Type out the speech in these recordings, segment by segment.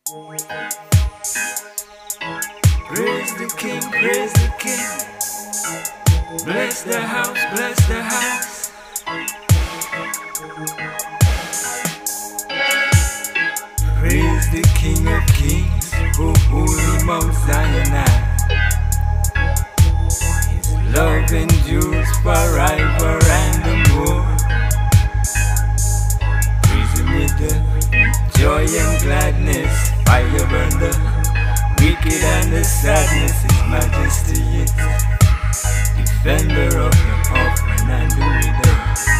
Praise the King, praise the King. Bless the house, bless the house. Praise the King of Kings, who holy Mount Zion. His love endures forever and more. Praise Him with the joy and gladness. Fire burn the wicked and the sadness. His majesty is defender of the orphan and the widow.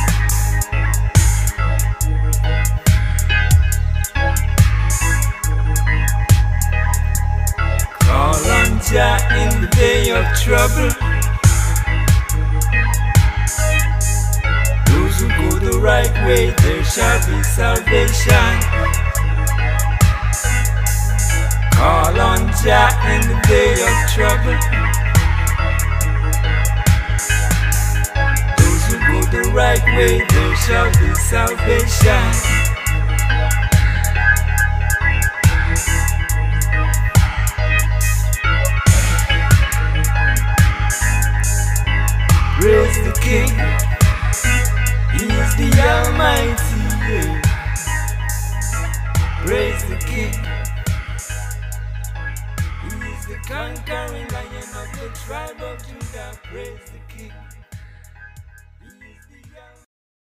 Call on Jah in the day of trouble. Those who go the right way, there shall be salvation. Call on Jah in the day of trouble. Those who go the right way, there shall be salvation. Praise the King, He is the Almighty. Praise the King, He is the conquering Lion of the tribe of Judah. Praise the King.